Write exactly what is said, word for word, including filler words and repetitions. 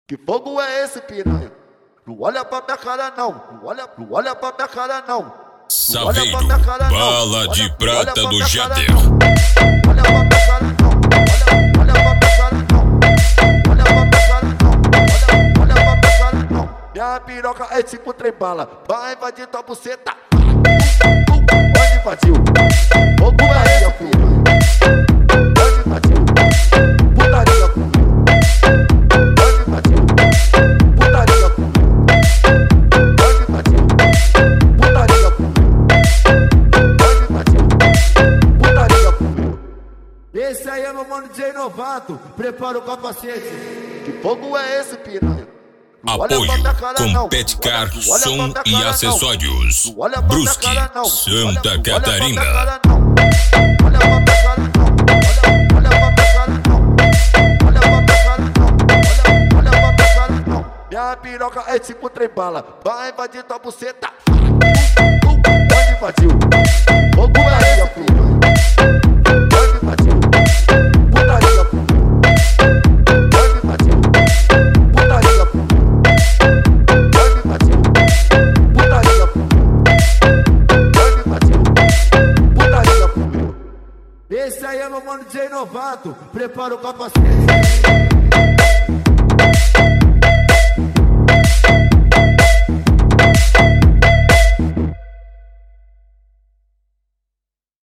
Que fogo é esse, piranha? Não olha pra minha cara não, não olha, não olha pra minha cara não. Saveiro, bala de prata do Jader. Olha pra minha cara não, olha, olha pra minha cara não, olha pra minha cara não, olha, olha pra minha cara não. Minha piroca é tipo trem bala, vai invadir tua buceta. Onde invadiu? Fogo é esse, piranha? Onde invadiu? Putaria comigo. Onde invadiu? Putaria comigo. Onde invadiu? Putaria comigo. Onde invadiu? Putaria comigo. Esse aí é meu mano D J Novato, prepara o capacete. Que fogo é esse, piranha? Apoio Competcar, som e acessórios. Brusque, Santa Catarina. Olha pra minha cara não, olha, olha pra minha cara não, olha pra minha cara não, olha, olha pra minha cara não. Minha piroca é tipo trem bala, vai invadir tua buceta. Onde invadiu? Fogo é esse, piranha? Onde invadiu? Putaria comigo. Onde invadiu? Putaria comigo. Onde invadiu? Putaria comigo. Onde invadiu? Putaria comigo. Esse aí é meu mano D J Novato, prepara o capacete.